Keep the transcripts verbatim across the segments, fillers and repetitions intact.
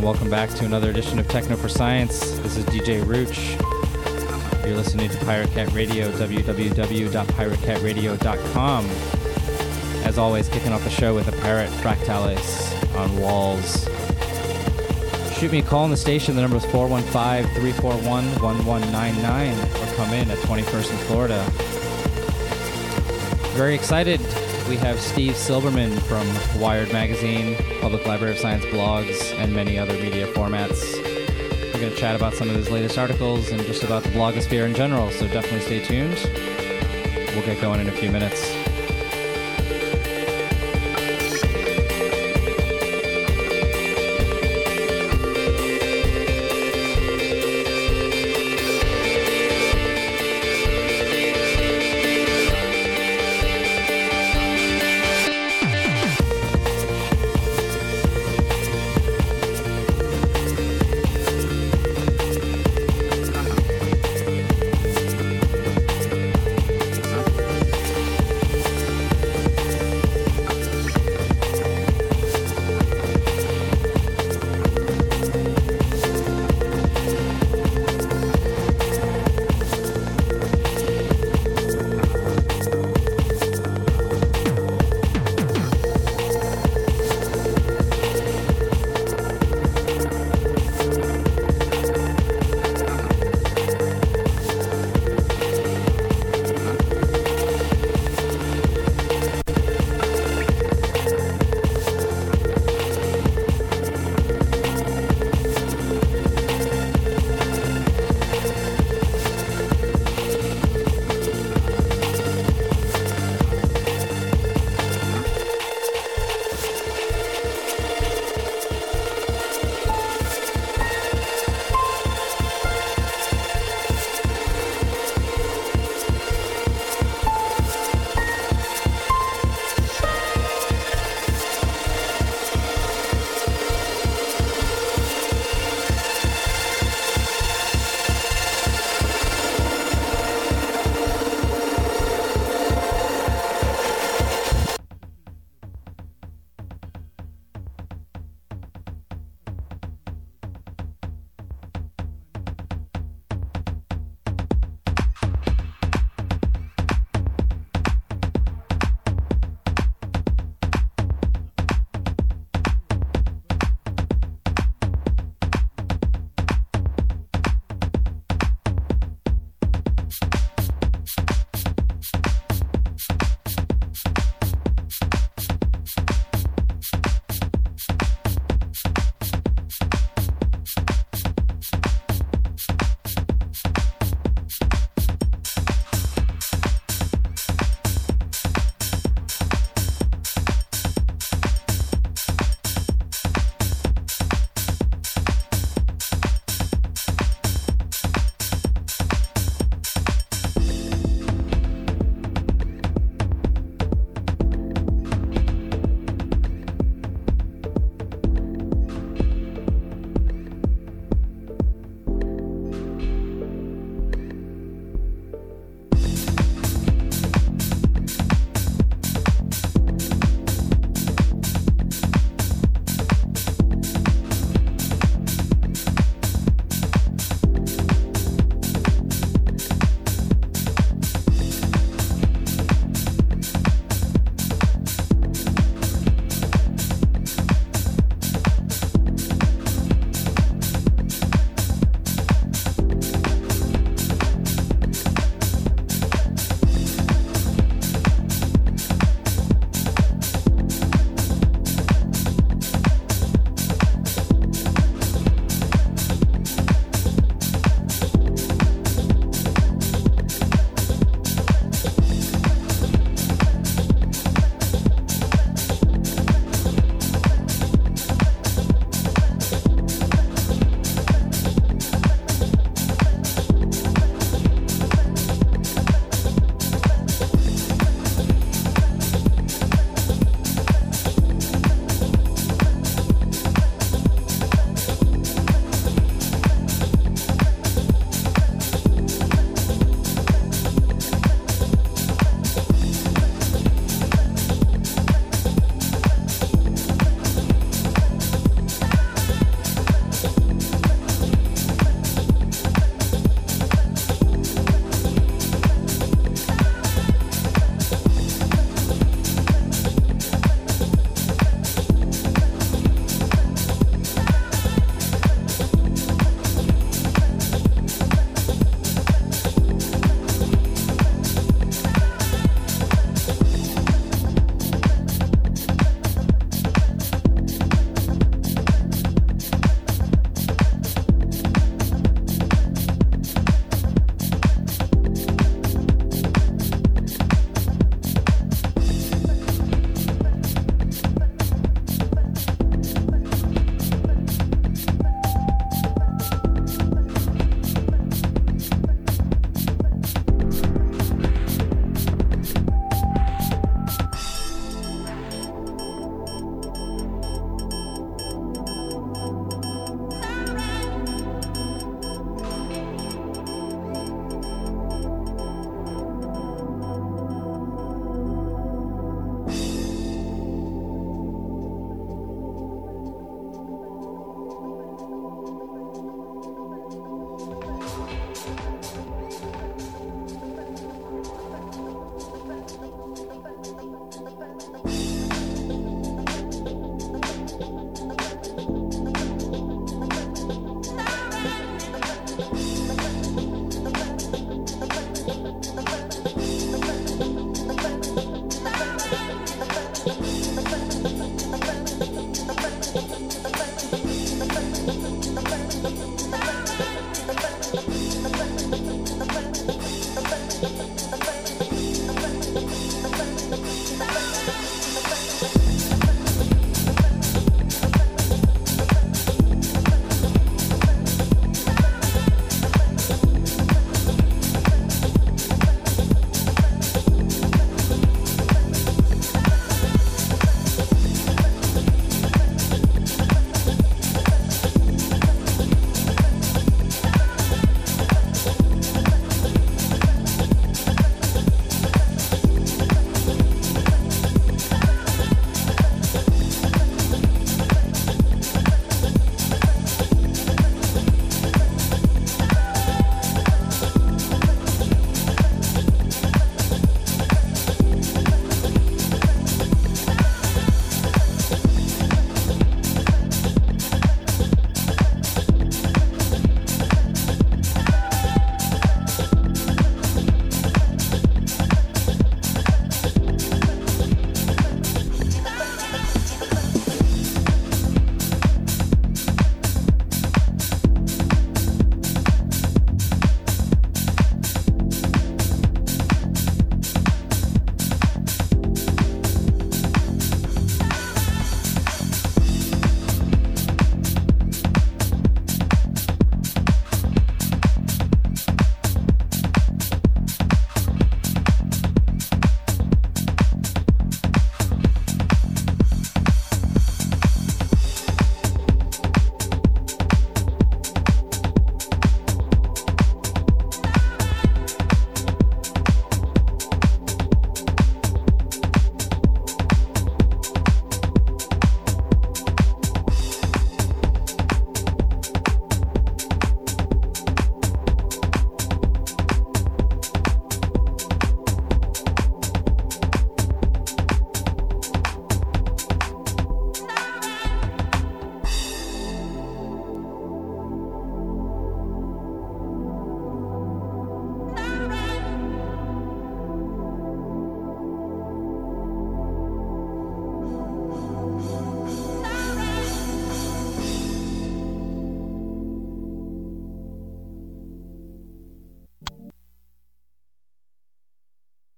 welcome back to another edition of Techno for Science. This is D J Rooch. You're listening to Pirate Cat Radio, w w w dot pirate cat radio dot com. As always, kicking off the show with a Parrot Fractalis on Walls. Shoot me a call on the station. The number is four one five, three four one, one one nine nine, or come in at twenty-first in Florida. Very excited. We have Steve Silberman from Wired Magazine, Public Library of Science blogs, and many other media formats. We're going to chat about some of his latest articles and just about the blogosphere in general, so definitely stay tuned. We'll get going in a few minutes.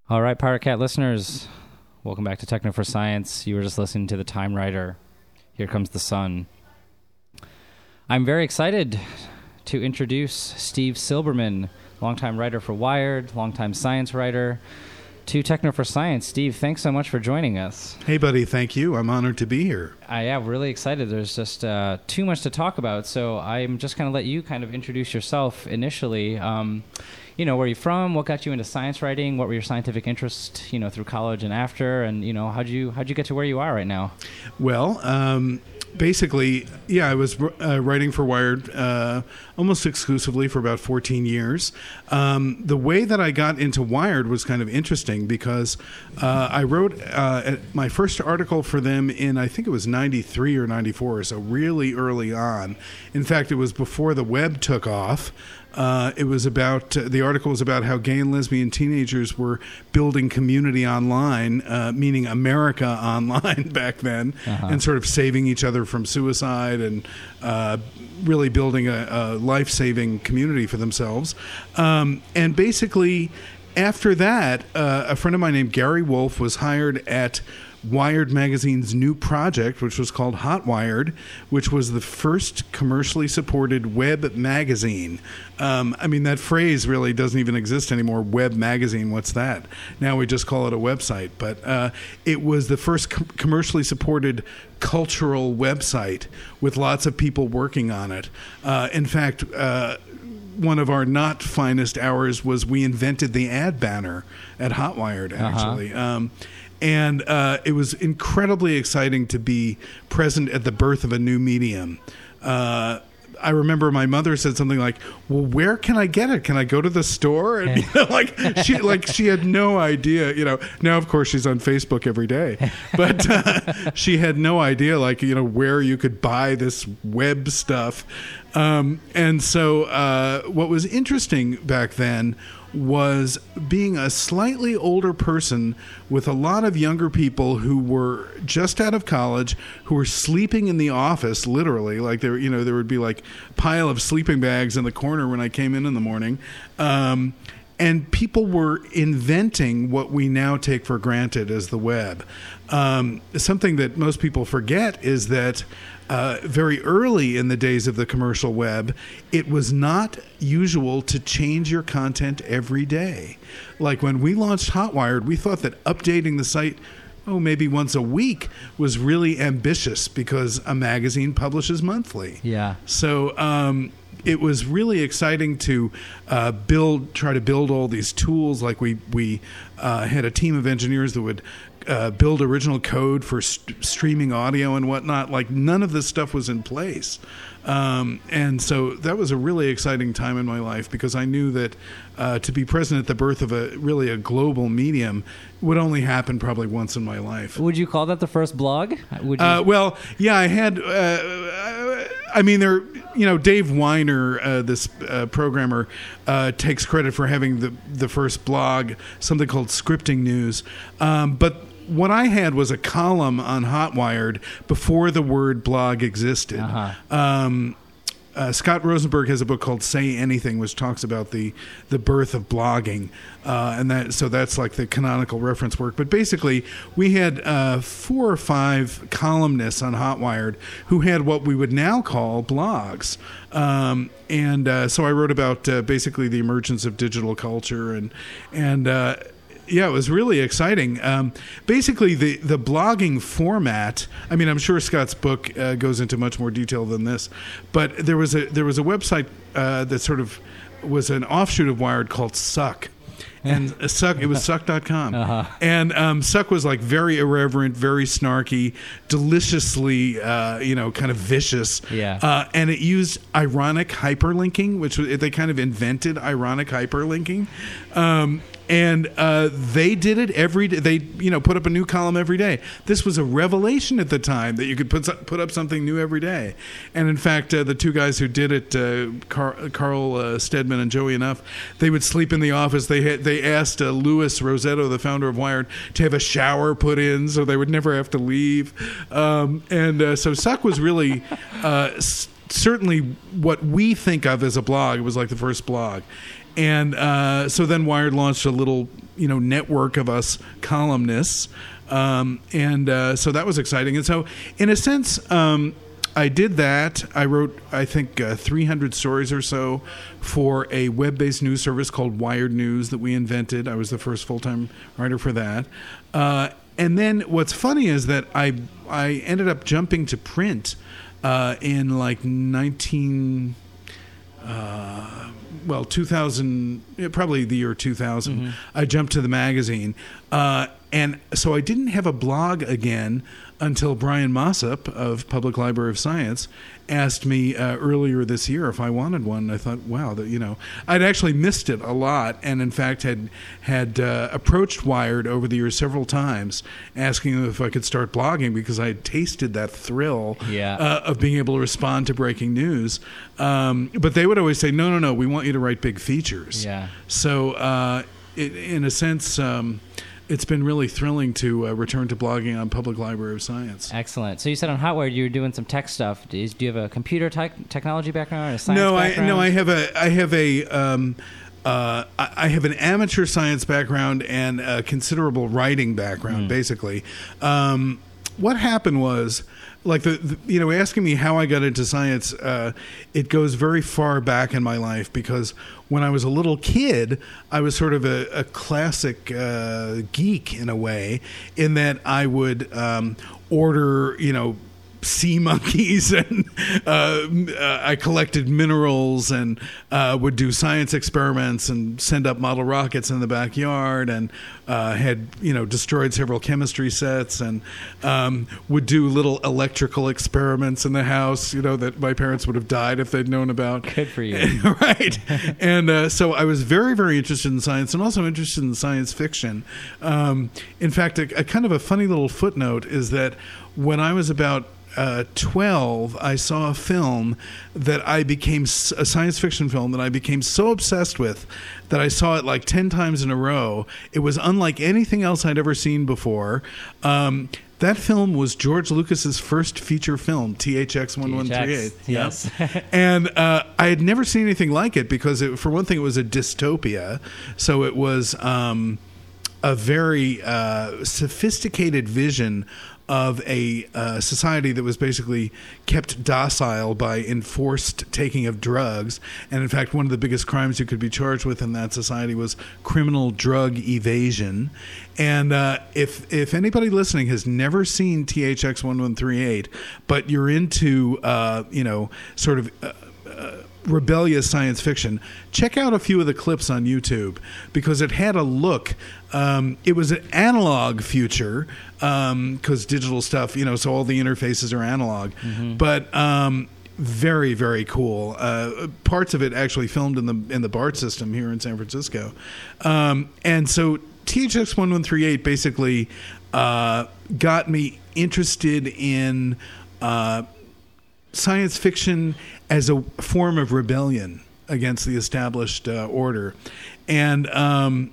All right, Pirate Cat listeners, welcome back to Techno for Science. You were just listening to The Time Rider. Here Comes the Sun. I'm very excited to introduce Steve Silberman, longtime writer for Wired, longtime science writer, to Techno for Science. Steve, thanks so much for joining us. Hey, buddy. Thank you. I'm honored to be here. I am really excited. There's just uh, too much to talk about, so I'm just going to let you kind of introduce yourself initially. Um, you know, where are you from? What got you into science writing? What were your scientific interests, you know, through college and after? And, you know, how'd you, how'd you get to where you are right now? Well, um, basically, yeah, I was uh, writing for Wired uh, almost exclusively for about fourteen years. Um, the way that I got into Wired was kind of interesting because uh, I wrote uh, my first article for them in, I think it was ninety-three or ninety-four, so really early on. In fact, it was before the web took off. Uh, it was about, uh, the article was about how gay and lesbian teenagers were building community online, uh, meaning America online back then, uh-huh. and sort of saving each other from suicide and uh, really building a, a life-saving community for themselves. Um, and basically, after that, uh, a friend of mine named Gary Wolf was hired at Wired Magazine's new project, which was called Hot Wired, which was the first commercially supported web magazine. Um, I mean, that phrase really doesn't even exist anymore. Web magazine, what's that? Now we just call it a website. But uh, it was the first com- commercially supported cultural website with lots of people working on it. Uh, in fact, uh, one of our not finest hours was we invented the ad banner at Hot Wired, actually. Uh-huh. Um, And uh, it was incredibly exciting to be present at the birth of a new medium. Uh, I remember my mother said something like, "Well, where can I get it? Can I go to the store?" And you know, like she like she had no idea. You know, now of course she's on Facebook every day, but uh, she had no idea, like you know, where you could buy this web stuff. Um, and so, uh, what was interesting back then was being a slightly older person with a lot of younger people who were just out of college, who were sleeping in the office, literally. Like there, you know, there would be like a pile of sleeping bags in the corner when I came in in the morning. Um, and people were inventing what we now take for granted as the web. Um, something that most people forget is that Uh, very early in the days of the commercial web, it was not usual to change your content every day. Like when we launched Hot Wired, we thought that updating the site, oh, maybe once a week was really ambitious because a magazine publishes monthly. Yeah. So um, it was really exciting to uh, build, try to build all these tools. Like we, we uh, had a team of engineers that would Uh, build original code for st- streaming audio and whatnot. Like none of this stuff was in place. Um, and so that was a really exciting time in my life because I knew that uh, to be present at the birth of a really a global medium would only happen probably once in my life. Would you call that the first blog? Would you? Uh, well, yeah, I had, uh, I mean, there, you know, Dave Weiner, uh, this uh, programmer, uh, takes credit for having the, the first blog, something called Scripting News. Um, but what I had was a column on Hot Wired before the word blog existed. Uh-huh. Um, uh, Scott Rosenberg has a book called Say Anything, which talks about the, the birth of blogging. Uh, and that so that's like the canonical reference work. But basically, we had uh, four or five columnists on Hot Wired who had what we would now call blogs. Um, and uh, so I wrote about uh, basically the emergence of digital culture and and uh yeah, it was really exciting. Um, basically, the, the blogging format. I mean, I'm sure Scott's book uh, goes into much more detail than this, but there was a there was a website uh, that sort of was an offshoot of Wired called Suck, and Suck it was suck dot com, uh-huh. and um, Suck was like very irreverent, very snarky, deliciously uh, you know kind of vicious. Yeah, uh, and it used ironic hyperlinking, which was, they kind of invented ironic hyperlinking. Um, And uh, they did it every day. They, you know, put up a new column every day. This was a revelation at the time that you could put put up something new every day. And in fact, uh, the two guys who did it, uh, Carl, Carl uh, Stedman and Joey Enough, they would sleep in the office. They had, they asked uh, Louis Rosetto, the founder of Wired, to have a shower put in so they would never have to leave. Um, and uh, so Suck was really uh, s- certainly what we think of as a blog. It was like the first blog. And uh, so then Wired launched a little you know network of us columnists, um, and uh, so that was exciting. And so, in a sense, um, I did that. I wrote, I think, uh, three hundred stories or so for a web-based news service called Wired News that we invented. I was the first full-time writer for that. Uh, and then what's funny is that I I ended up jumping to print uh, in like nineteen. Uh, well, two thousand, probably the year two thousand. Mm-hmm. I jumped to the magazine. Uh, and so I didn't have a blog again until Brian Mossop of Public Library of Science asked me uh, earlier this year if I wanted one. I thought, wow, that, you know, I'd actually missed it a lot, and in fact had had uh, approached Wired over the years several times, asking them if I could start blogging because I had tasted that thrill yeah. uh, of being able to respond to breaking news. Um, but they would always say, no, no, no, we want you to write big features. Yeah. So uh, it, in a sense, um, it's been really thrilling to uh, return to blogging on Public Library of Science. Excellent. So you said on Hotwired you were doing some tech stuff. Do you, do you have a computer tech, technology background or a science no, background? I, no, I have a, I have a, um, uh, I I have an amateur science background and a considerable writing background, mm. basically. Um, what happened was, like the, the you know, asking me how I got into science, uh, it goes very far back in my life because when I was a little kid, I was sort of a, a classic uh, geek in a way, in that I would um, order, you know, sea monkeys and uh, uh, I collected minerals and uh, would do science experiments and send up model rockets in the backyard and uh, had, you know, destroyed several chemistry sets and um, would do little electrical experiments in the house, you know, that my parents would have died if they'd known about. Good for you. Right. And uh, so I was very, very interested in science and also interested in science fiction. Um, in fact, a, a kind of a funny little footnote is that when I was about Uh, twelve, I saw a film that I became, a science fiction film that I became so obsessed with that I saw it like ten times in a row. It was unlike anything else I'd ever seen before. Um, that film was George Lucas's first feature film, T H X eleven thirty-eight. Yes. Yep. And uh, I had never seen anything like it because, it, for one thing, it was a dystopia. So it was um, a very uh, sophisticated vision of a uh, society that was basically kept docile by enforced taking of drugs. And in fact, one of the biggest crimes you could be charged with in that society was criminal drug evasion. And uh, if if anybody listening has never seen T H X eleven thirty-eight, but you're into, uh, you know, sort of uh, uh, rebellious science fiction, check out a few of the clips on YouTube because it had a look. Um, it was an analog future because um, digital stuff, you know, so all the interfaces are analog, mm-hmm. but um, very, very cool. Uh, parts of it actually filmed in the in the BART system here in San Francisco, um, and so T H X eleven thirty-eight basically uh, got me interested in Uh, science fiction as a form of rebellion against the established uh, order. And um,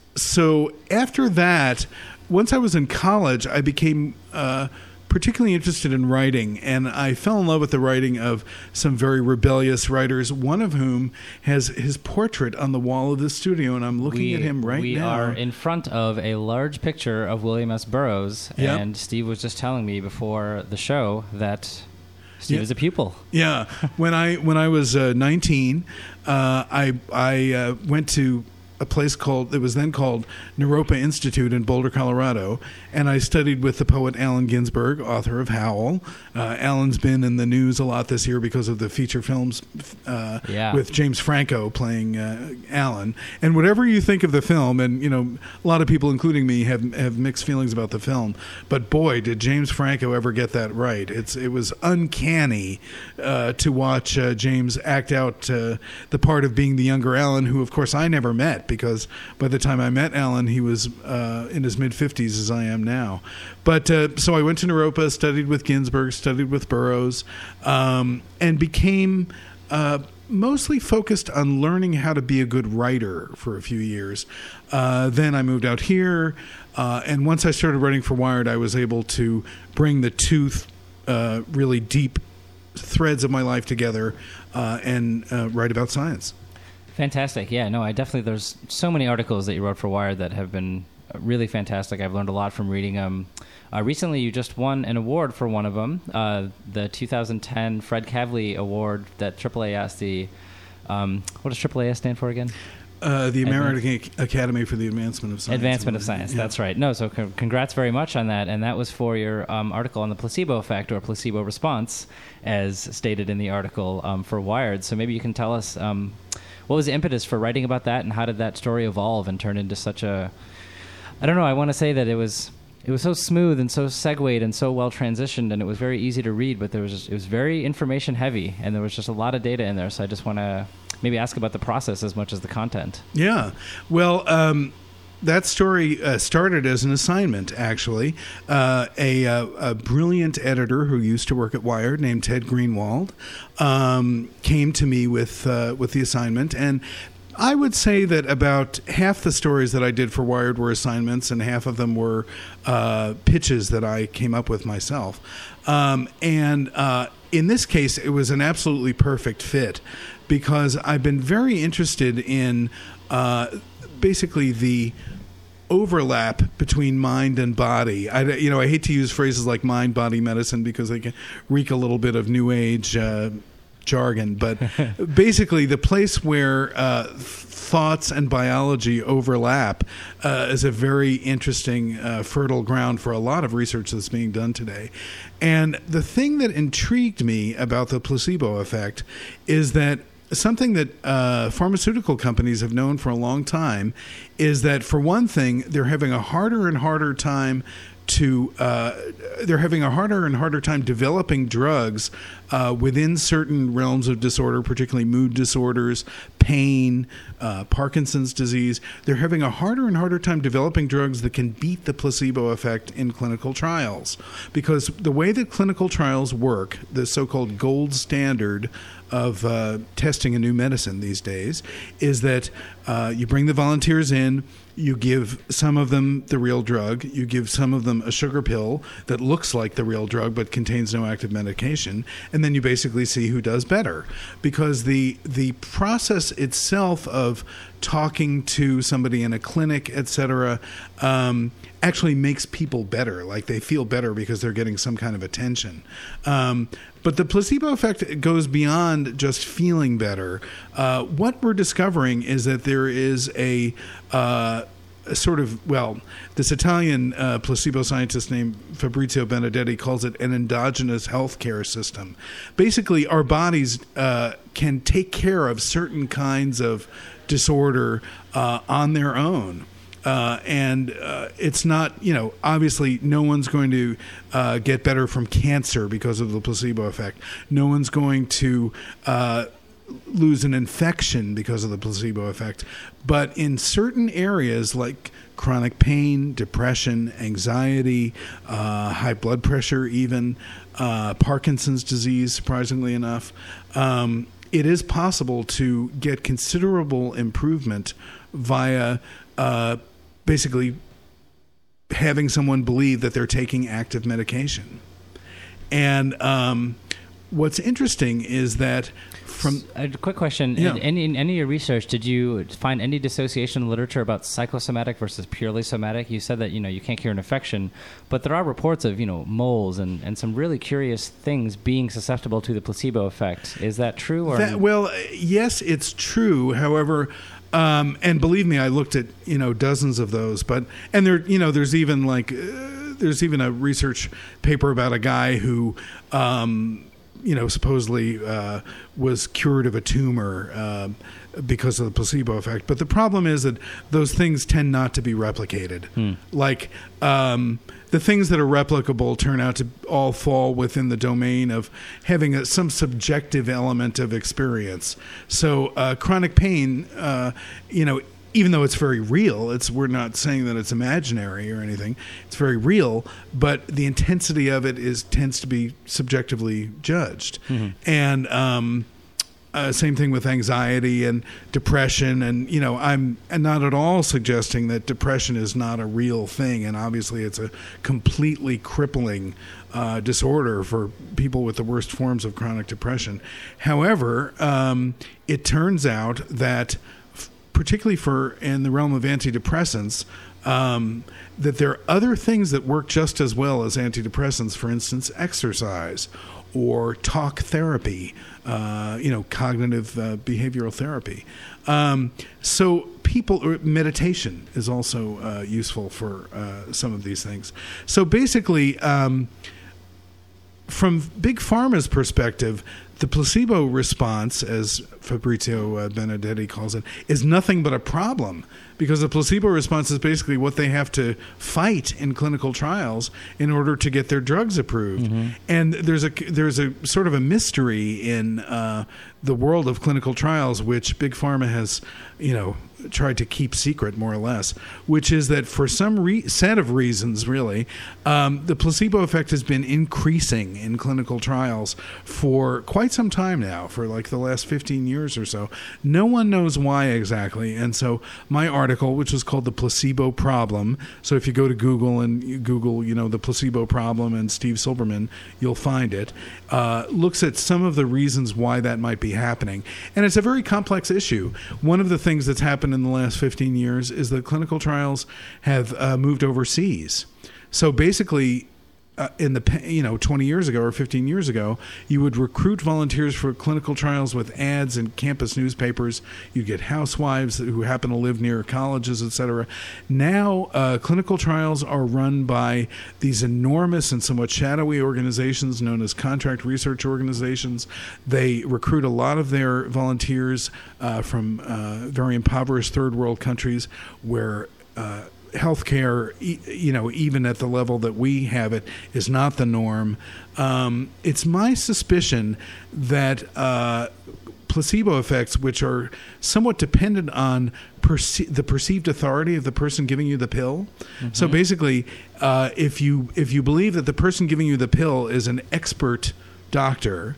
so after that, once I was in college, I became uh, particularly interested in writing, and I fell in love with the writing of some very rebellious writers, one of whom has his portrait on the wall of the studio, and I'm looking we, at him right we now. We are in front of a large picture of William S. Burroughs, yep. and Steve was just telling me before the show that Steve yeah. is a pupil. Yeah. When I when I was uh, nineteen, uh, I I uh, went to a place called, it was then called Naropa Institute in Boulder, Colorado, and I studied with the poet Allen Ginsberg, author of Howl. Uh, Allen's been in the news a lot this year because of the feature films uh, yeah. with James Franco playing uh, Allen. And whatever you think of the film, and you know, a lot of people, including me, have have mixed feelings about the film, but boy, did James Franco ever get that right. It's it was uncanny uh, to watch uh, James act out uh, the part of being the younger Allen, who of course I never met, because by the time I met Allen, he was uh, in his mid-fifties as I am now. But uh, so I went to Naropa, studied with Ginsberg, studied with Burroughs, um, and became uh, mostly focused on learning how to be a good writer for a few years. Uh, then I moved out here, uh, and once I started writing for Wired, I was able to bring the two uh, really deep threads of my life together uh, and uh, write about science. Fantastic. Yeah, no, I definitely, there's so many articles that you wrote for Wired that have been really fantastic. I've learned a lot from reading them. Uh, recently, you just won an award for one of them, uh, the two thousand ten Fred Kavli Award that triple A S, the, um, what does triple A S stand for again? Uh, the American Advan- Academy for the Advancement of Science. Advancement of Science, yeah. That's right. No, so c- congrats very much on that. And that was for your um, article on the placebo effect or placebo response, as stated in the article um, for Wired. So maybe you can tell us um, what was the impetus for writing about that, and how did that story evolve and turn into such a... I don't know, I want to say that it was... It was so smooth and so segued and so well transitioned, and it was very easy to read, but there was just, it was very information heavy, and there was just a lot of data in there. So I just want to maybe ask about the process as much as the content. Yeah. Well, um, that story uh, started as an assignment, actually. Uh, a, a, a brilliant editor who used to work at Wired named Ted Greenwald um, came to me with uh, with the assignment, and I would say that about half the stories that I did for Wired were assignments, and half of them were uh, pitches that I came up with myself. Um, and uh, in this case, it was an absolutely perfect fit, because I've been very interested in uh, basically the overlap between mind and body. I, you know, I hate to use phrases like mind-body medicine because they can reek a little bit of New Age uh jargon, but basically the place where uh, thoughts and biology overlap uh, is a very interesting, uh, fertile ground for a lot of research that's being done today. And the thing that intrigued me about the placebo effect is that something that uh, pharmaceutical companies have known for a long time is that, for one thing, they're having a harder and harder time to uh, they're having a harder and harder time developing drugs uh, within certain realms of disorder, particularly mood disorders, pain, uh, Parkinson's disease. They're having a harder and harder time developing drugs that can beat the placebo effect in clinical trials, because the way that clinical trials work, the so-called gold standard of uh, testing a new medicine these days, is that uh, you bring the volunteers in, you give some of them the real drug, you give some of them a sugar pill that looks like the real drug but contains no active medication, and then you basically see who does better. Because the the process itself of talking to somebody in a clinic, et cetera, um, actually makes people better. Like, they feel better because they're getting some kind of attention. Um, but the placebo effect goes beyond just feeling better. Uh, what we're discovering is that there is a, uh, a sort of, well, this Italian uh, placebo scientist named Fabrizio Benedetti calls it an endogenous healthcare system. Basically, our bodies uh, can take care of certain kinds of disorder uh, on their own. Uh, and uh, it's not, you know, obviously no one's going to uh, get better from cancer because of the placebo effect. No one's going to uh, lose an infection because of the placebo effect. But in certain areas like chronic pain, depression, anxiety, uh, high blood pressure even, uh, Parkinson's disease, surprisingly enough, um, it is possible to get considerable improvement via uh, basically having someone believe that they're taking active medication. And um, what's interesting is that from... A quick question. Yeah. In, any, in any of your research, did you find any dissociation in literature about psychosomatic versus purely somatic? You said that, you know, you can't cure an infection, but there are reports of, you know, moles and, and some really curious things being susceptible to the placebo effect. Is that true? Or that, well, yes, it's true. However... Um, and believe me, I looked at, you know, dozens of those, but, and there, you know, there's even like, uh, there's even a research paper about a guy who, um, you know, supposedly uh, was cured of a tumor uh, because of the placebo effect. But the problem is that those things tend not to be replicated. Hmm. Like, um, the things that are replicable turn out to all fall within the domain of having a, some subjective element of experience. So uh, chronic pain, uh, you know, even though it's very real, it's we're not saying that it's imaginary or anything. It's very real, but the intensity of it is tends to be subjectively judged. Mm-hmm. And um, Uh, same thing with anxiety and depression, and you know, I'm not at all suggesting that depression is not a real thing, and obviously it's a completely crippling uh, disorder for people with the worst forms of chronic depression. However, um, it turns out that, f- particularly for in the realm of antidepressants, um, that there are other things that work just as well as antidepressants. For instance, exercise or talk therapy, uh, you know, cognitive uh, behavioral therapy. Um, so people, or meditation is also uh, useful for uh, some of these things. So basically, um, from Big Pharma's perspective, the placebo response, as Fabrizio uh, Benedetti calls it, is nothing but a problem, because the placebo response is basically what they have to fight in clinical trials in order to get their drugs approved. Mm-hmm. And there's a there's a sort of a mystery in uh, the world of clinical trials, which Big Pharma has, you know, tried to keep secret, more or less, which is that for some re- set of reasons, really, um, the placebo effect has been increasing in clinical trials for quite some time now, for like the last fifteen years or so. No one knows why exactly. And so my article, which was called The Placebo Problem, so if you go to Google and you Google, you know, The Placebo Problem and Steve Silberman, you'll find it, uh, looks at some of the reasons why that might be happening. And it's a very complex issue. One of the things that's happened in the last fifteen years is that clinical trials have uh, moved overseas. So basically, uh, in the you know twenty years ago or fifteen years ago, you would recruit volunteers for clinical trials with ads in campus newspapers. You'd get housewives who happen to live near colleges, et cetera. Now, uh, clinical trials are run by these enormous and somewhat shadowy organizations known as contract research organizations. They recruit a lot of their volunteers uh, from uh, very impoverished third world countries where uh, healthcare, you know, even at the level that we have it, is not the norm. Um, it's my suspicion that uh, placebo effects, which are somewhat dependent on perce- the perceived authority of the person giving you the pill. Mm-hmm. So basically, uh, if you if you believe that the person giving you the pill is an expert doctor,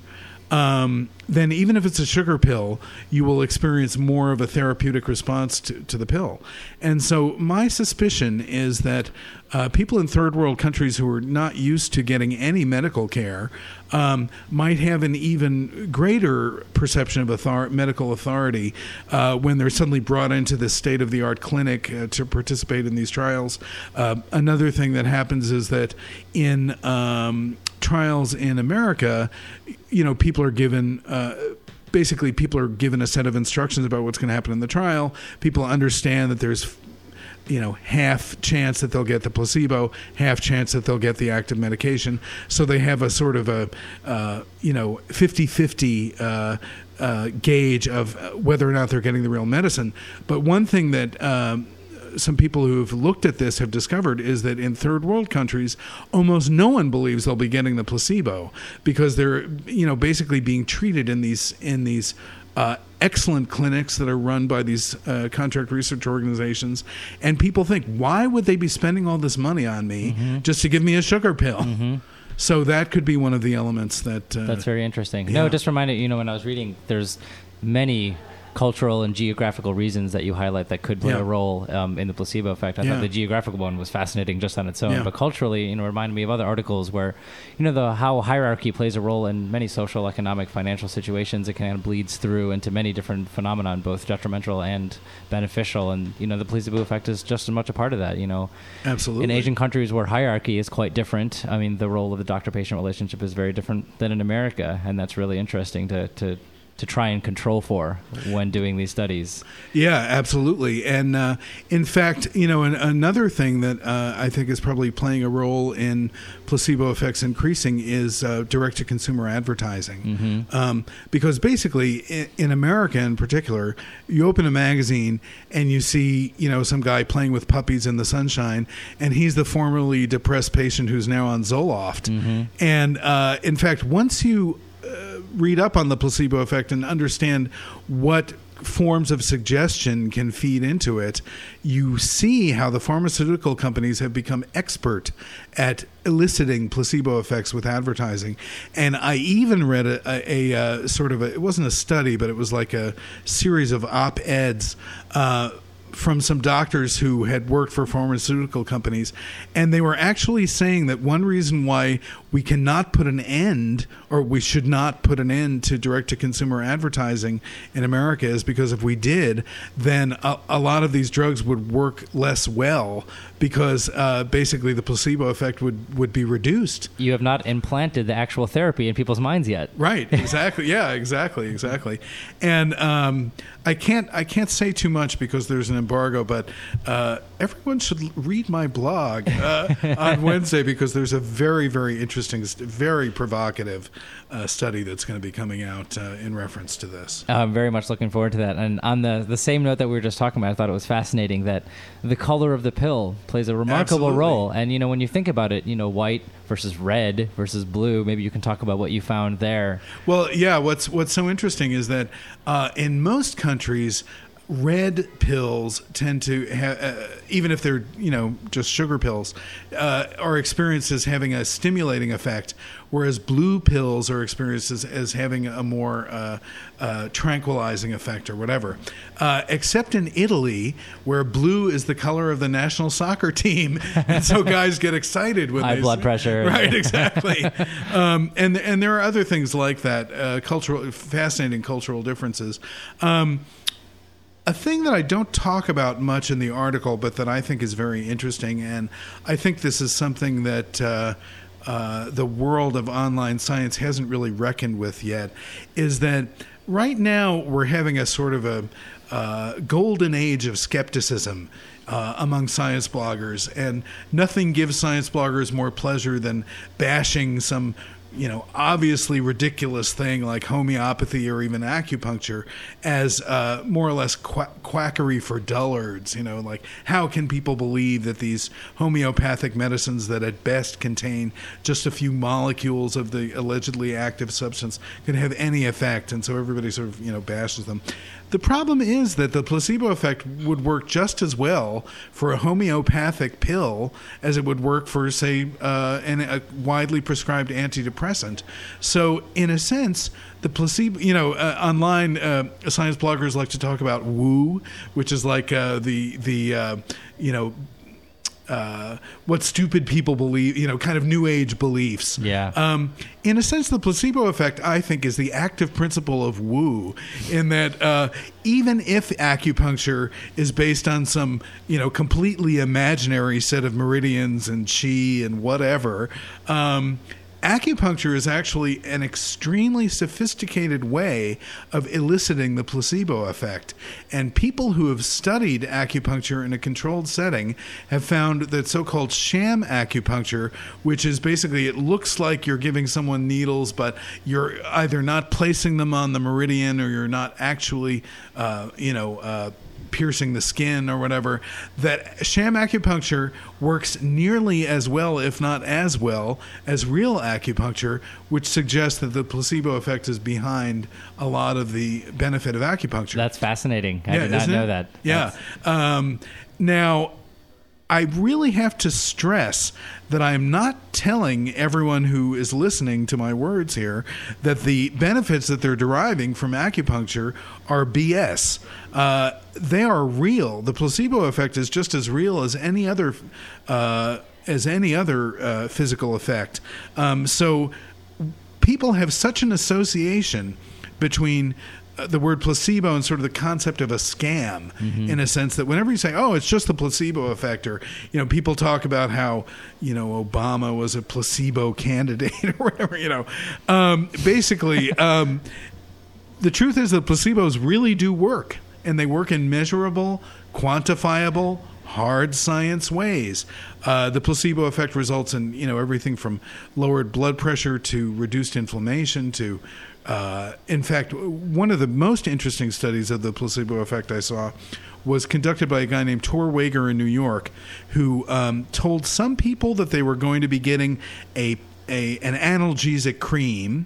Um, then even if it's a sugar pill, you will experience more of a therapeutic response to, to the pill. And so my suspicion is that uh, people in third world countries who are not used to getting any medical care um, might have an even greater perception of author- medical authority uh, when they're suddenly brought into this state-of-the-art clinic uh, to participate in these trials. Uh, another thing that happens is that in um, trials in America, you know, people are given, uh, basically people are given a set of instructions about what's going to happen in the trial. People understand that there's, you know, half chance that they'll get the placebo, half chance that they'll get the active medication. So they have a sort of a, uh, you know, fifty-fifty uh, uh, gauge of whether or not they're getting the real medicine. But one thing that um, some people who have looked at this have discovered is that in third world countries, almost no one believes they'll be getting the placebo because they're, you know, basically being treated in these in these uh, excellent clinics that are run by these uh, contract research organizations. And people think, why would they be spending all this money on me mm-hmm. just to give me a sugar pill? Mm-hmm. So that could be one of the elements that... Uh, That's very interesting. Yeah. No, just reminded, you know, when I was reading, there's many cultural and geographical reasons that you highlight that could play yeah. a role um, in the placebo effect. I yeah. thought the geographical one was fascinating just on its own, yeah. but culturally, you know, reminded me of other articles where, you know, the how hierarchy plays a role in many social, economic, financial situations. It kind of bleeds through into many different phenomena, both detrimental and beneficial. And, you know, the placebo effect is just as much a part of that, you know. Absolutely. In Asian countries where hierarchy is quite different, I mean, the role of the doctor-patient relationship is very different than in America, and that's really interesting to, to to try and control for when doing these studies. Yeah, absolutely. And uh, in fact, you know, an, another thing that uh, I think is probably playing a role in placebo effects increasing is uh, direct-to-consumer advertising. Mm-hmm. Um, because basically, in, in America in particular, you open a magazine and you see, you know, some guy playing with puppies in the sunshine, and he's the formerly depressed patient who's now on Zoloft. Mm-hmm. And uh, in fact, once you read up on the placebo effect and understand what forms of suggestion can feed into it, you see how the pharmaceutical companies have become expert at eliciting placebo effects with advertising. And I even read a, a, a, a sort of a, it wasn't a study, but it was like a series of op-eds uh, from some doctors who had worked for pharmaceutical companies, and they were actually saying that one reason why we cannot put an end, or we should not put an end to direct-to-consumer advertising in America is because if we did, then a, a lot of these drugs would work less well because uh, basically the placebo effect would, would be reduced. You have not implanted the actual therapy in people's minds yet. Right, exactly. Yeah, exactly, exactly. And um, I can't I can't say too much because there's an embargo, but uh, everyone should read my blog uh, on Wednesday because there's a very, very interesting, very provocative uh, study that's going to be coming out uh, in reference to this. I'm very much looking forward to that. And on the, the same note that we were just talking about, I thought it was fascinating that the color of the pill plays a remarkable Absolutely. role. And, you know, when you think about it, you know, white versus red versus blue, maybe you can talk about what you found there. Well, yeah, what's what's so interesting is that uh, in most countries, red pills tend to have, uh, even if they're, you know, just sugar pills, uh, are experienced as having a stimulating effect, whereas blue pills are experienced as, as having a more uh, uh, tranquilizing effect or whatever. Uh, except in Italy, where blue is the color of the national soccer team, and so guys get excited when high they blood pressure. Right, exactly. um, and and there are other things like that, uh, cultural, fascinating cultural differences. Um, A thing that I don't talk about much in the article, but that I think is very interesting, and I think this is something that uh, uh, the world of online science hasn't really reckoned with yet, is that right now we're having a sort of a uh, golden age of skepticism Uh, among science bloggers, and nothing gives science bloggers more pleasure than bashing some, you know, obviously ridiculous thing like homeopathy or even acupuncture as uh, more or less quack- quackery for dullards. You know, like how can people believe that these homeopathic medicines that at best contain just a few molecules of the allegedly active substance can have any effect? And so everybody sort of, you know, bashes them. The problem is that the placebo effect would work just as well for a homeopathic pill as it would work for, say, uh, an, a widely prescribed antidepressant. So, in a sense, the placebo, you know, uh, online uh, science bloggers like to talk about woo, which is like uh, the, the uh, you know, Uh, what stupid people believe, you know, kind of new age beliefs. Yeah. Um, in a sense, the placebo effect, I think, is the active principle of woo, in that uh, even if acupuncture is based on some, you know, completely imaginary set of meridians and chi and whatever, um, acupuncture is actually an extremely sophisticated way of eliciting the placebo effect. And people who have studied acupuncture in a controlled setting have found that so-called sham acupuncture, which is basically it looks like you're giving someone needles, but you're either not placing them on the meridian or you're not actually, uh, you know, uh, piercing the skin or whatever, that sham acupuncture works nearly as well, if not as well, as real acupuncture, which suggests that the placebo effect is behind a lot of the benefit of acupuncture. That's fascinating. I yeah, did not isn't know it? that. Yeah. Um, now, I really have to stress that I am not telling everyone who is listening to my words here that the benefits that they're deriving from acupuncture are B S. Uh, they are real. The placebo effect is just as real as any other uh, as any other uh, physical effect. Um, so people have such an association between the word placebo and sort of the concept of a scam, mm-hmm. in a sense that whenever you say, oh, it's just the placebo effect, or, you know, people talk about how, you know, Obama was a placebo candidate or whatever, you know, um, basically, um, the truth is that placebos really do work, and they work in measurable, quantifiable, hard science ways. Uh, the placebo effect results in, you know, everything from lowered blood pressure to reduced inflammation to Uh, in fact, one of the most interesting studies of the placebo effect I saw was conducted by a guy named Tor Wager in New York, who um, told some people that they were going to be getting a, a an analgesic cream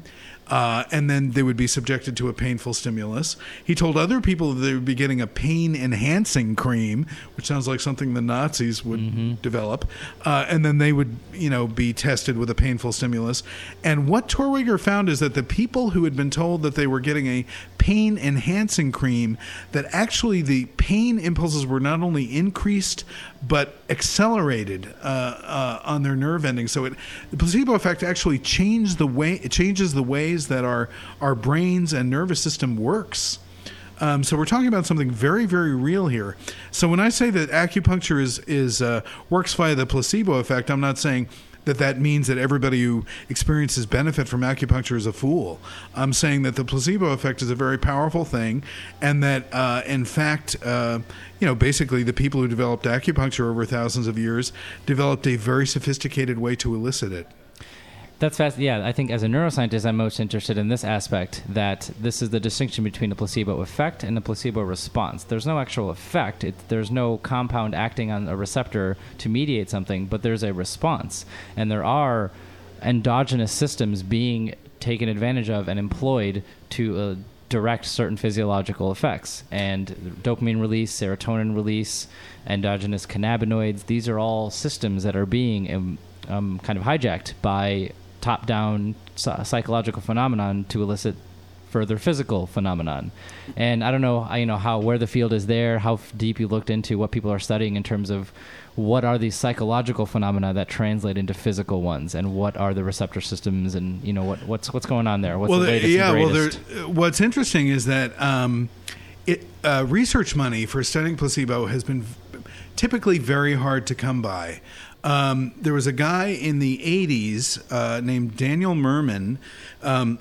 uh, and then they would be subjected to a painful stimulus. He told other people that they would be getting a pain-enhancing cream, which sounds like something the Nazis would mm-hmm. develop, uh, and then they would, you know, be tested with a painful stimulus. And what Torweger found is that the people who had been told that they were getting a pain-enhancing cream, that actually the pain impulses were not only increased but accelerated uh, uh, on their nerve endings. So it, the placebo effect actually changed the way it changes the ways that our our brains and nervous system works. Um, so we're talking about something very, very real here. So when I say that acupuncture is is uh, works via the placebo effect, I'm not saying that that means that everybody who experiences benefit from acupuncture is a fool. I'm saying that the placebo effect is a very powerful thing, and that, uh, in fact, uh, you know, basically the people who developed acupuncture over thousands of years developed a very sophisticated way to elicit it. That's fast. Yeah, I think as a neuroscientist, I'm most interested in this aspect, that this is the distinction between the placebo effect and the placebo response. There's no actual effect. It, there's no compound acting on a receptor to mediate something, but there's a response. And there are endogenous systems being taken advantage of and employed to uh, direct certain physiological effects. And dopamine release, serotonin release, endogenous cannabinoids, these are all systems that are being um, um, kind of hijacked by top-down psychological phenomenon to elicit further physical phenomenon. And I don't know, you know, how where the field is there, how deep you looked into what people are studying in terms of what are these psychological phenomena that translate into physical ones, and what are the receptor systems, and you know what what's what's going on there. What's well, the latest yeah, and greatest? Well, what's interesting is that um, it, uh, research money for studying placebo has been typically very hard to come by. Um, there was a guy in the eighties uh, named Daniel Merman, um,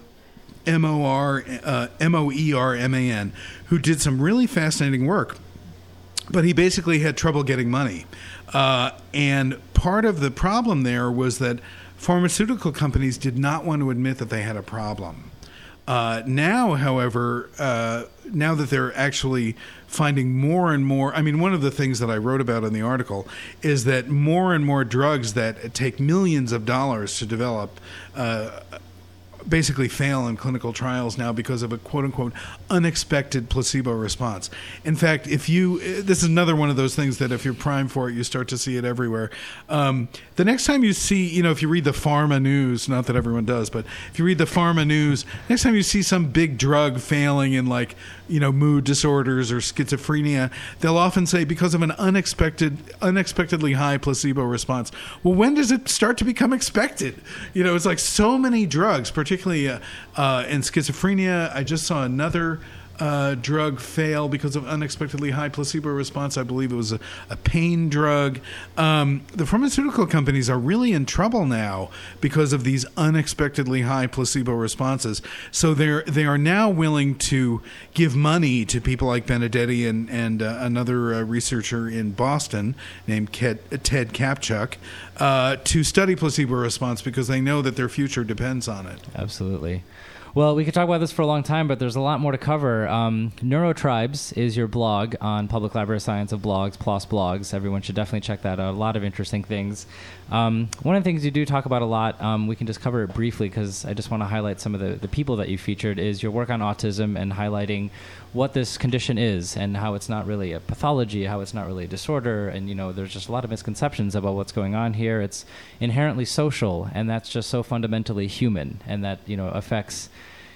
M O R, uh, M O E R M A N, who did some really fascinating work. But he basically had trouble getting money. Uh, and part of the problem there was that pharmaceutical companies did not want to admit that they had a problem. Uh, now, however, uh, now that they're actually finding more and more, I mean, one of the things that I wrote about in the article is that more and more drugs that take millions of dollars to develop uh, basically fail in clinical trials now because of a quote-unquote unexpected placebo response. In fact, if you, this is another one of those things that if you're primed for it, you start to see it everywhere. Um, the next time you see, you know, if you read the pharma news, not that everyone does, but if you read the pharma news, next time you see some big drug failing in like, you know, mood disorders or schizophrenia, they'll often say because of an unexpected, unexpectedly high placebo response. Well, when does it start to become expected? You know, it's like so many drugs, particularly uh, uh, in schizophrenia. I just saw another uh, drug fail because of unexpectedly high placebo response. I believe it was a, a pain drug. Um, the pharmaceutical companies are really in trouble now because of these unexpectedly high placebo responses. So they're they are now willing to give money to people like Benedetti and and uh, another uh, researcher in Boston named Ted, Ted Kapchuk uh, to study placebo response because they know that their future depends on it. Absolutely. Well, we could talk about this for a long time, but there's a lot more to cover. Um, Neurotribes is your blog on Public Library of Science of blogs, plus blogs. Everyone should definitely check that out. A lot of interesting things. Um, one of the things you do talk about a lot, um, we can just cover it briefly because I just want to highlight some of the, the people that you featured, is your work on autism and highlighting what this condition is and how it's not really a pathology, how it's not really a disorder. And, you know, there's just a lot of misconceptions about what's going on here. It's inherently social, and that's just so fundamentally human, and that, you know, affects...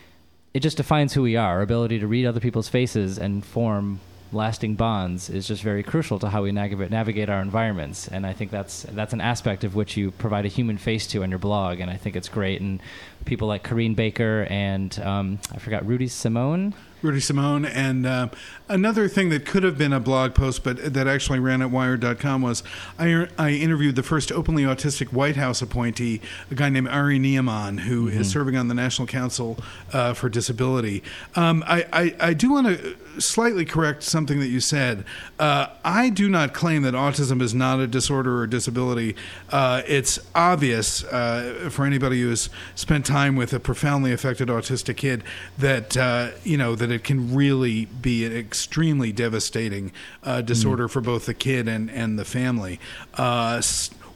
It just defines who we are. Our ability to read other people's faces and form lasting bonds is just very crucial to how we navigate, navigate our environments. And I think that's that's an aspect of which you provide a human face to on your blog, and I think it's great. And people like Corinne Baker and um, I forgot, Rudy Simone? Rudy Simone. And uh, another thing that could have been a blog post, but that actually ran at wired dot com was I, I interviewed the first openly autistic White House appointee, a guy named Ari Ne'eman, who mm-hmm. is serving on the National Council uh, for Disability. Um, I, I, I do want to slightly correct something that you said. Uh, I do not claim that autism is not a disorder or disability. Uh, it's obvious uh, for anybody who has spent time with a profoundly affected autistic kid that, uh, you know, that it can really be an extremely devastating uh, disorder mm. for both the kid and, and the family. Uh,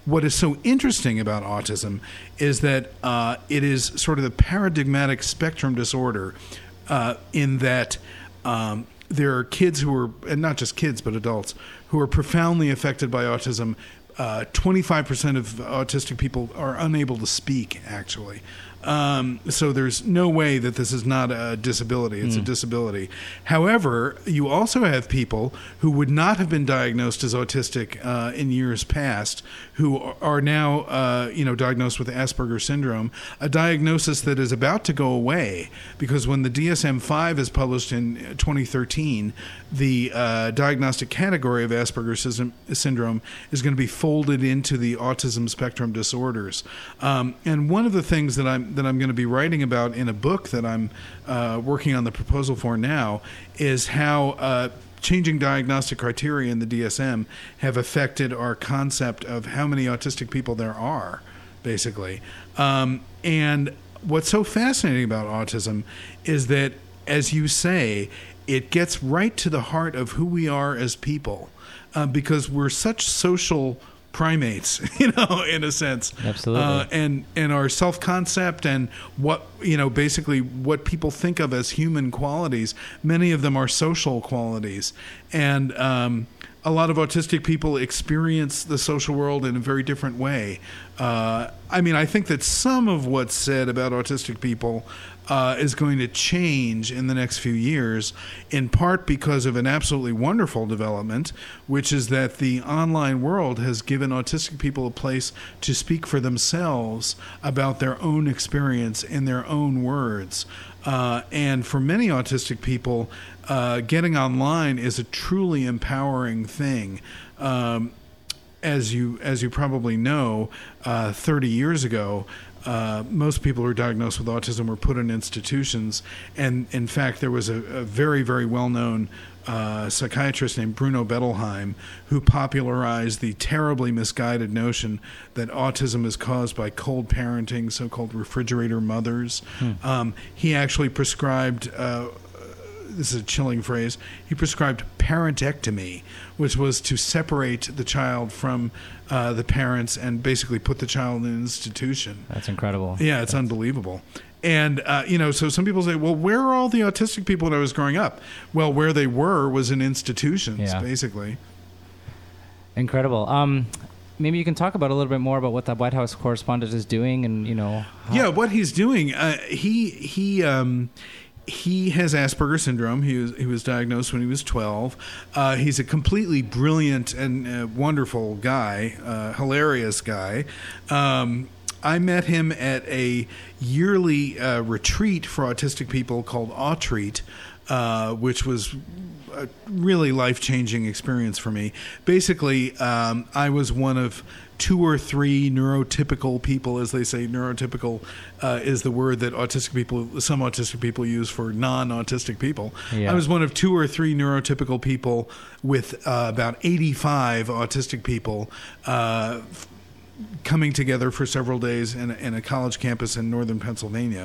what is so interesting about autism is that uh, it is sort of the paradigmatic spectrum disorder uh, in that um, there are kids who are, and not just kids, but adults, who are profoundly affected by autism. Uh, twenty-five percent of autistic people are unable to speak, actually. Um, so there's no way that this is not a disability. It's mm. a disability. However, you also have people who would not have been diagnosed as autistic uh, in years past, who are now, uh, you know, diagnosed with Asperger's syndrome, a diagnosis that is about to go away because when the D S M five is published in twenty thirteen, the uh, diagnostic category of Asperger's syndrome is going to be folded into the autism spectrum disorders. Um, and one of the things that I'm that I'm going to be writing about in a book that I'm uh, working on the proposal for now is how uh, changing diagnostic criteria in the D S M have affected our concept of how many autistic people there are, basically. Um, and what's so fascinating about autism is that, as you say, it gets right to the heart of who we are as people, uh, because we're such social primates, you know, in a sense. Absolutely. Uh, and and our self-concept and what, you know, basically what people think of as human qualities, many of them are social qualities. And um, a lot of autistic people experience the social world in a very different way. Uh, I mean, I think that some of what's said about autistic people Uh, is going to change in the next few years, in part because of an absolutely wonderful development, which is that the online world has given autistic people a place to speak for themselves about their own experience in their own words. Uh, and for many autistic people, uh, getting online is a truly empowering thing. Um, as you as you probably know, uh, thirty years ago, Uh, most people who are diagnosed with autism were put in institutions, and in fact there was a, a very, very well-known uh, psychiatrist named Bruno Bettelheim who popularized the terribly misguided notion that autism is caused by cold parenting, so-called refrigerator mothers. Hmm. Um, he actually prescribed uh, this is a chilling phrase, he prescribed parentectomy, which was to separate the child from uh, the parents and basically put the child in an institution. That's incredible. Yeah, it's That's... unbelievable. And, uh, you know, so some people say, well, where are all the autistic people when I was growing up? Well, where they were was in institutions, yeah. basically. Incredible. Um, maybe you can talk about a little bit more about what the White House correspondent is doing and, you know. How... Yeah, what he's doing. Uh, he, he, um, He has Asperger's syndrome. He was he was diagnosed when he was twelve. Uh, he's a completely brilliant and uh, wonderful guy, uh, hilarious guy. Um, I met him at a yearly uh, retreat for autistic people called Autreat, uh, which was a really life-changing experience for me. Basically, um, I was one of two or three neurotypical people, as they say. Neurotypical uh, is the word that autistic people, some autistic people use for non-autistic people. Yeah. I was one of two or three neurotypical people with uh, about eighty-five autistic people uh, f- coming together for several days in a, in a college campus in northern Pennsylvania.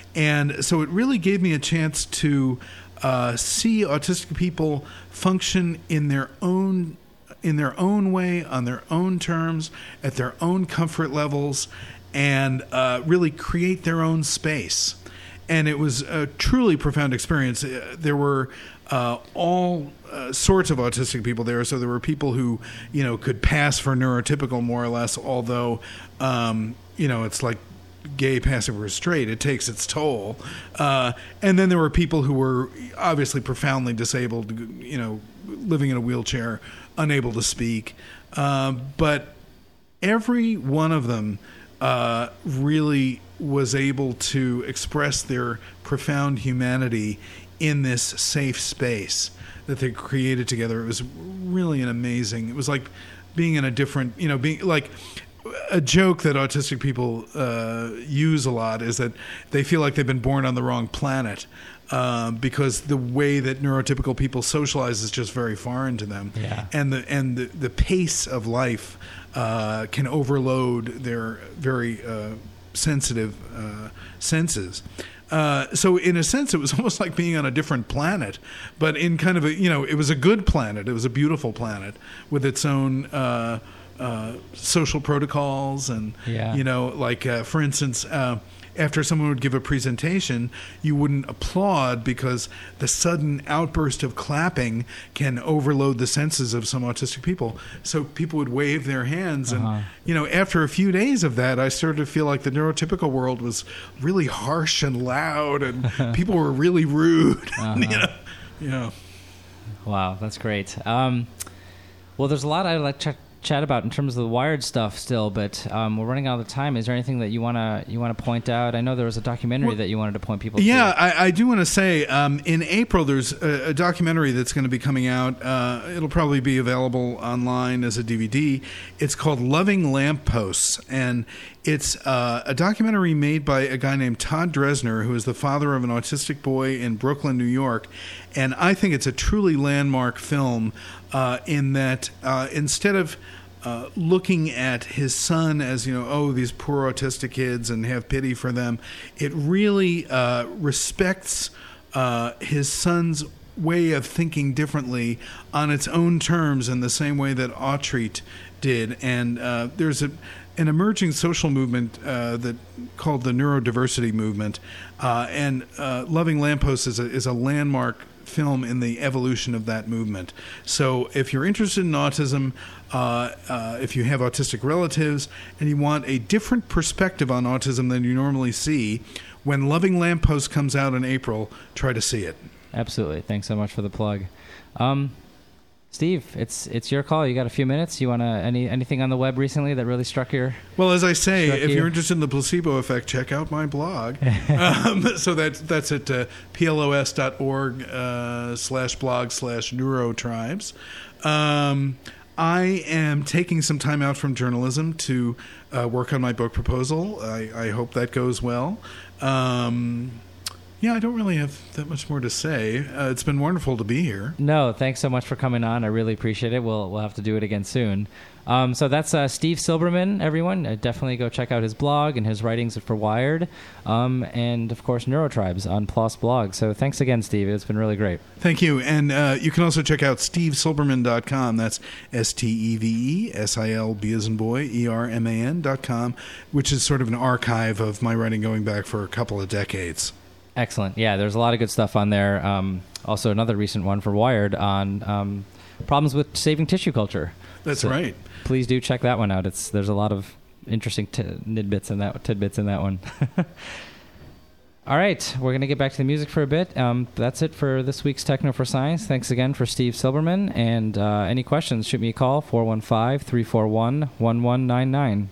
And so it really gave me a chance to uh, see autistic people function in their own in their own way, on their own terms, at their own comfort levels, and uh, really create their own space. And it was a truly profound experience. There were uh, all uh, sorts of autistic people there. So there were people who, you know, could pass for neurotypical more or less, although, um, you know, it's like gay passing for straight. It takes its toll. Uh, and then there were people who were obviously profoundly disabled, you know, living in a wheelchair, unable to speak. Uh, but every one of them uh, really was able to express their profound humanity in this safe space that they created together. It was really an amazing, it was like being in a different, you know, being like, a joke that autistic people uh, use a lot is that they feel like they've been born on the wrong planet uh, because the way that neurotypical people socialize is just very foreign to them, yeah. and the and the, the pace of life uh, can overload their very uh, sensitive uh, senses. Uh, so in a sense, it was almost like being on a different planet, but in kind of a, you know, it was a good planet. It was a beautiful planet with its own. Uh, uh, social protocols and Yeah. you know, like uh, for instance. Uh, After someone would give a presentation, you wouldn't applaud because the sudden outburst of clapping can overload the senses of some autistic people. So people would wave their hands. Uh-huh. And, you know, after a few days of that, I started to feel like the neurotypical world was really harsh and loud and people were really rude. Uh-huh. you know, you know. Wow, that's great. Um, well, there's a lot I'd like to ch- chat about in terms of the Wired stuff still, but um, we're running out of time. Is there anything that you wanna you wanna point out? I know there was a documentary Well, that you wanted to point people yeah, to. I, I do want to say um, in April there's a, a documentary that's going to be coming out. Uh, it'll probably be available online as a D V D. It's called Loving Lampposts, and it's uh, a documentary made by a guy named Todd Dresner, who is the father of an autistic boy in Brooklyn, New York. And I think it's a truly landmark film uh, in that uh, instead of Uh, looking at his son as, you know, oh, these poor autistic kids and have pity for them, it really uh, respects uh, his son's way of thinking differently on its own terms in the same way that Autreat did. And uh, there's a an emerging social movement uh, that called the neurodiversity movement, uh, and uh, Loving Lampposts is a, is a landmark film in the evolution of that movement. So if you're interested in autism, uh, uh, if you have autistic relatives, and you want a different perspective on autism than you normally see, when Loving Lampposts comes out in April, try to see it. Absolutely. Thanks so much for the plug. Um, Steve, it's it's your call. You got a few minutes. You want to any anything on the web recently that really struck your? Well, as I say, struck if you? you're interested in the placebo effect, check out my blog. um, so that's that's at uh, plos dot org uh, slash blog slash neurotribes. Um, I am taking some time out from journalism to uh, work on my book proposal. I, I hope that goes well. Um, Yeah, I don't really have that much more to say. Uh, it's been wonderful to be here. No, thanks so much for coming on. I really appreciate it. We'll we'll have to do it again soon. Um, so that's uh, Steve Silberman, everyone. Uh, definitely go check out his blog and his writings for Wired. Um, and, of course, Neurotribes on PLOS Blog. So thanks again, Steve. It's been really great. Thank you. And uh, you can also check out steve silberman dot com. That's S T E V E S I L B as in boy, E R M A N dot com, which is sort of an archive of my writing going back for a couple of decades. Excellent. Yeah, there's a lot of good stuff on there. Um, also, another recent one for Wired on um, problems with saving tissue culture. That's so right. Please do check that one out. It's there's a lot of interesting t- tidbits in that tidbits in that one. All right, we're gonna get back to the music for a bit. Um, that's it for this week's Techno for Science. Thanks again for Steve Silberman. And uh, any questions, shoot me a call four one five, three four one, one one nine nine.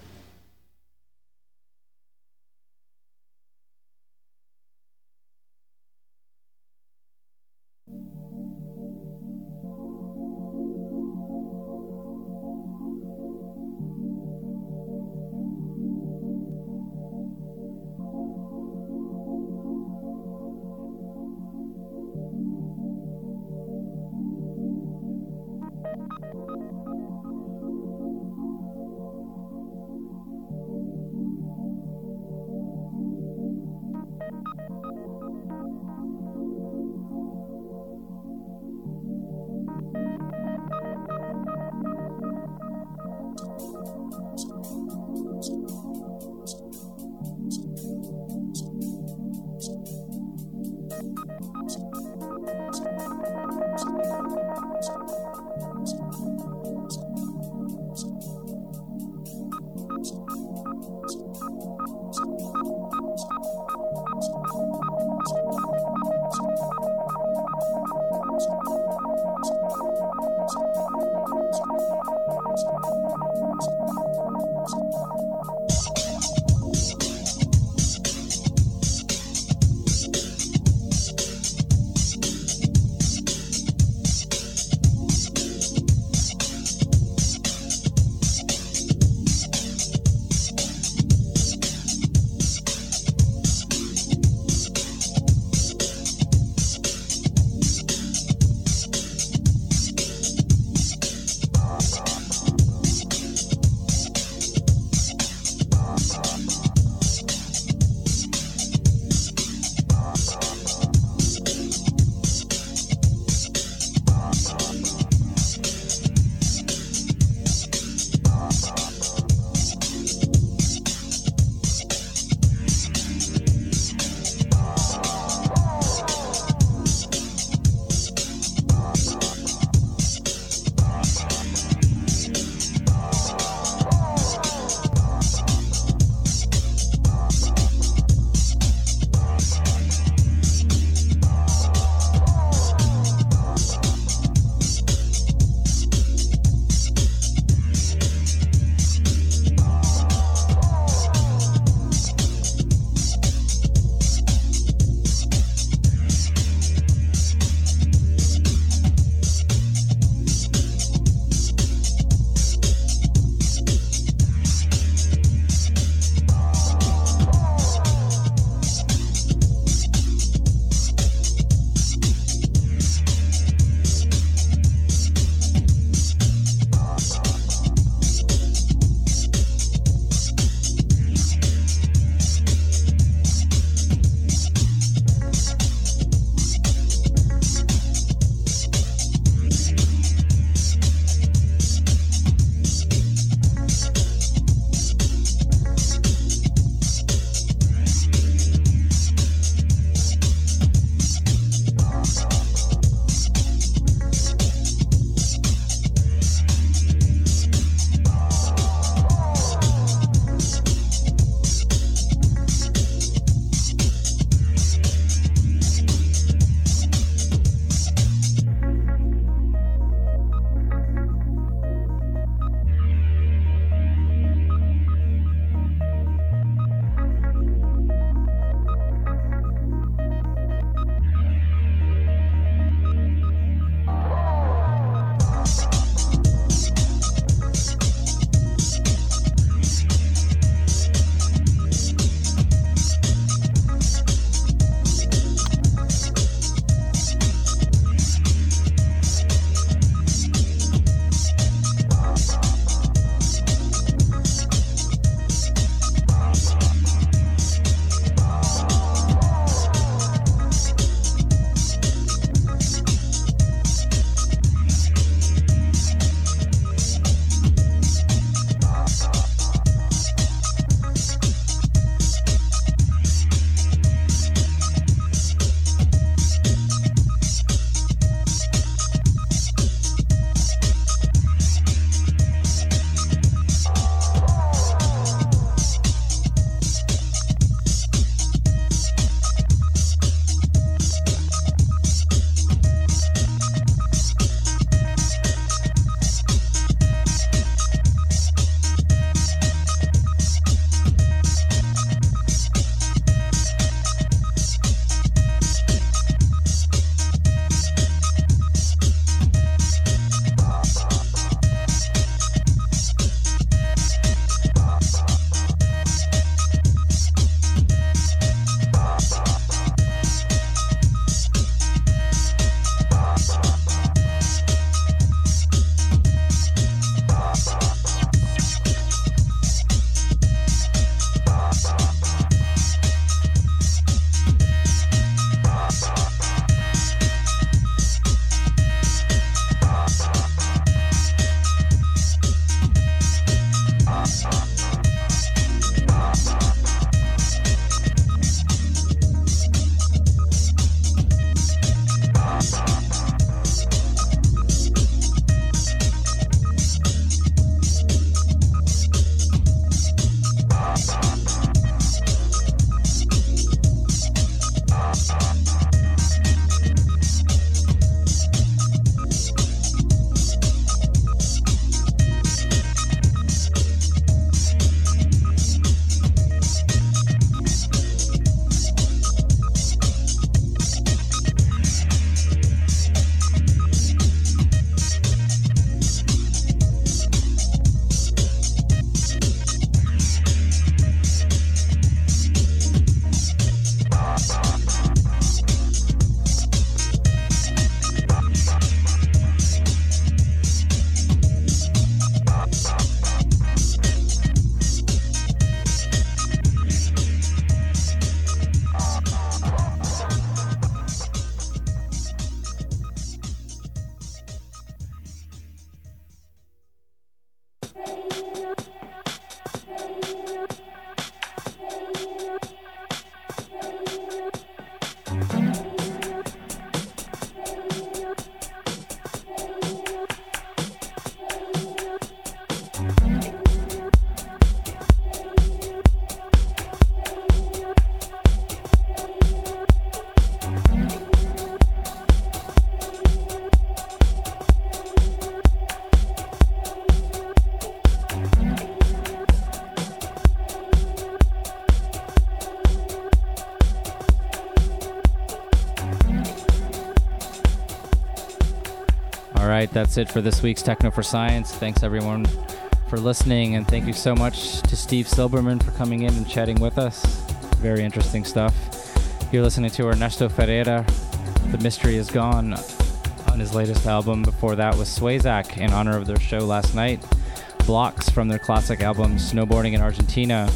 right, that's it for this week's Techno for Science. Thanks everyone for listening, and thank you so much to Steve Silberman for coming in and chatting with us. Very interesting stuff. You're listening to Ernesto Ferreira, The Mystery Is Gone, on his latest album. Before that was Swayzak, in honor of their show last night. Blocks from their classic album Snowboarding in Argentina.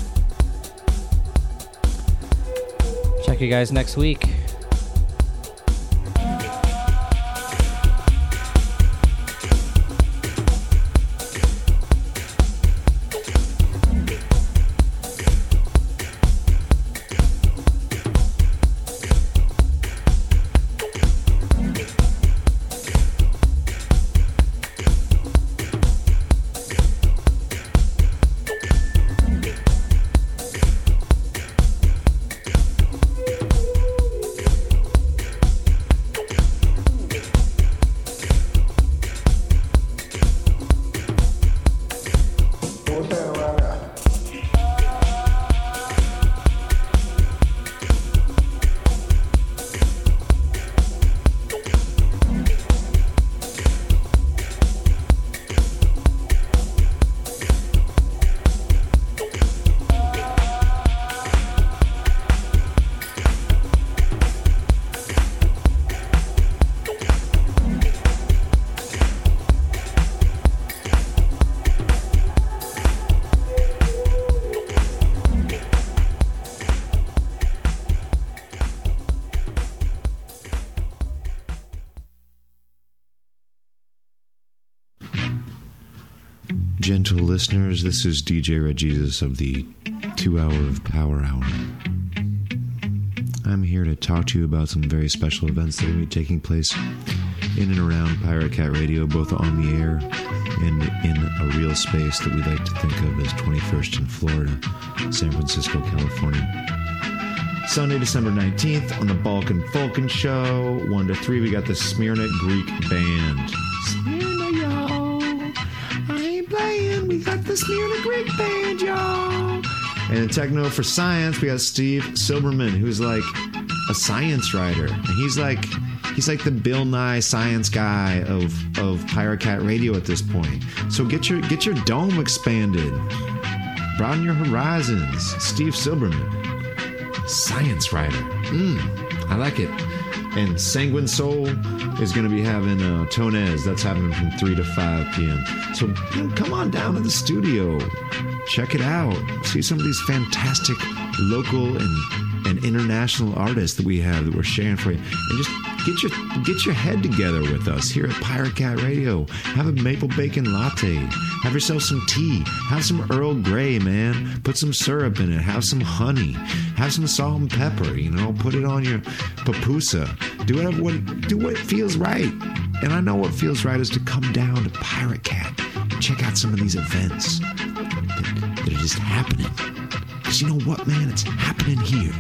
Check you guys next week. Gentle listeners, this is D J Red Jesus of the Two Hour of Power Hour. I'm here to talk to you about some very special events that are going to be taking place in and around Pirate Cat Radio, both on the air and in a real space that we like to think of as twenty-first in Florida, San Francisco, California. Sunday, December nineteenth on the Balkan Fulkin Show, one to three, we got the Smyrna Greek Band. Smyrna, y'all. I ain't playing. We got the Smyrna Greek Band, y'all. And in Techno for Science, we got Steve Silberman, who's like a science writer. And he's like he's like the Bill Nye science guy of, of Pirate Cat Radio at this point. So get your get your dome expanded. Broaden your horizons. Steve Silberman, science writer. Mm, I like it. And Sanguine Soul is going to be having uh, Tonez. That's happening from three to five p.m. So you know, come on down to the studio. Check it out. See some of these fantastic local and, and international artists that we have that we're sharing for you. And just get your get your head together with us here at Pirate Cat Radio. Have a maple bacon latte. Have yourself some tea. Have some Earl Grey, man. Put some syrup in it. Have some honey. Have some salt and pepper. You know, put it on your papusa. Do whatever what do what feels right. And I know what feels right is to come down to Pirate Cat and check out some of these events that, that are just happening. Because you know what, man? It's happening here.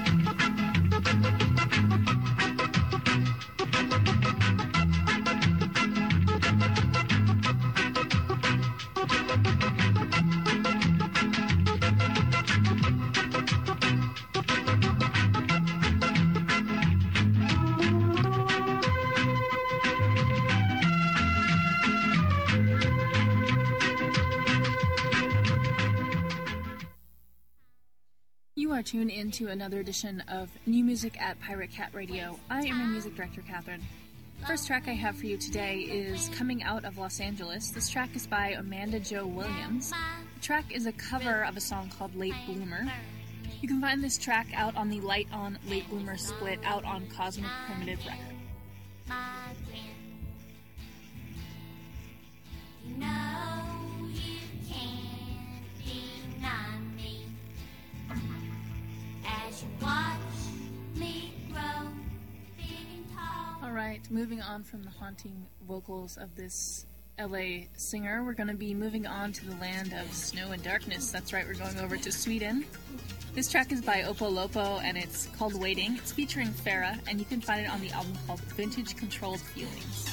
Tune in to another edition of New Music at Pirate Cat Radio. I am your music director, Catherine. First track I have for you today is Coming Out of Los Angeles. This track is by Amanda Jo Williams. The track is a cover of a song called Late Bloomer. You can find this track out on the Light On Late Bloomer split out on Cosmic Primitive Record. No. Alright, moving on from the haunting vocals of this L A singer, we're going to be moving on to the land of snow and darkness. That's right, we're going over to Sweden. This track is by Oppo Lopo and it's called Waiting. It's featuring Farah, and you can find it on the album called Vintage Controlled Feelings.